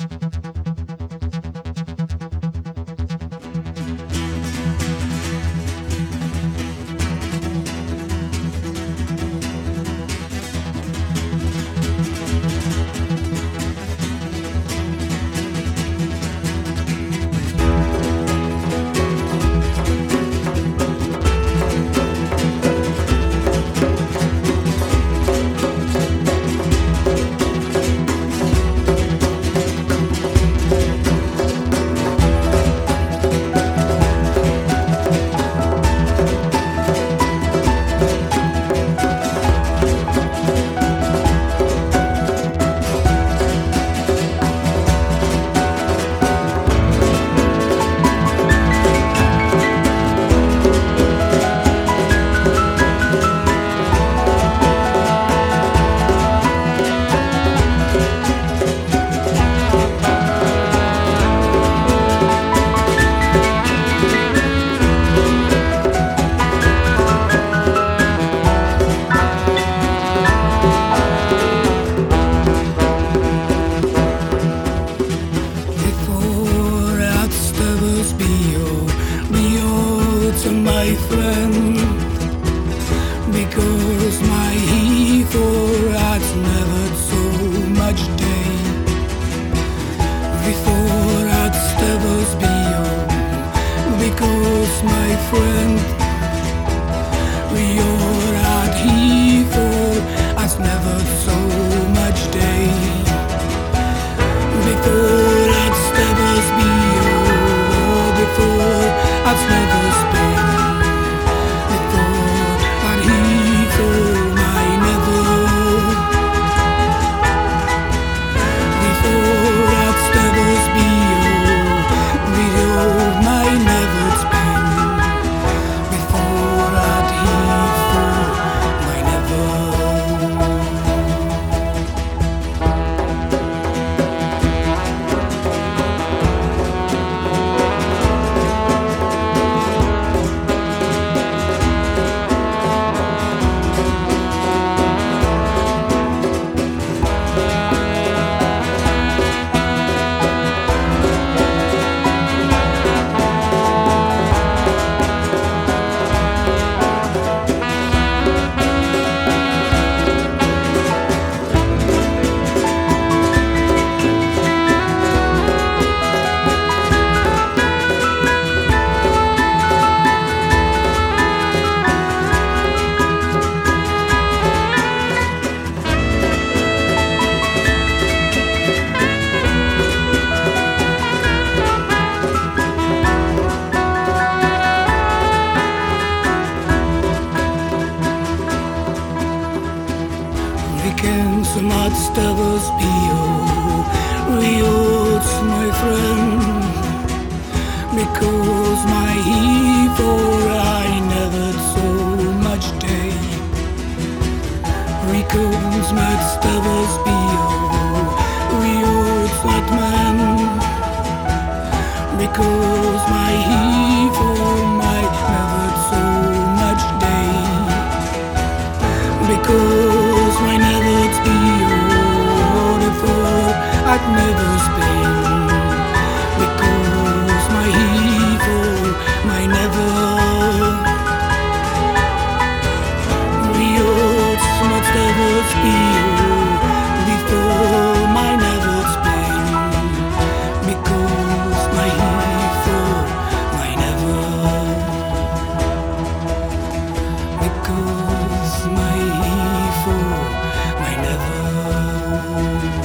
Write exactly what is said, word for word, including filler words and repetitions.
My friend, because my evil had never so much day. Before I'd stevels be on, because my friend, your had evil has never so much day. Before I'd stevels be on, before I'd never been. Some hot stevels be reals, my friend, because my evil I never so much day. Because my stevels be reals, like man, because my evil might never so much day. Because my never be beautiful, I'd never been. Because my evil, my never real, much never be before my never been. Because my evil, my never. Because my evil, my never.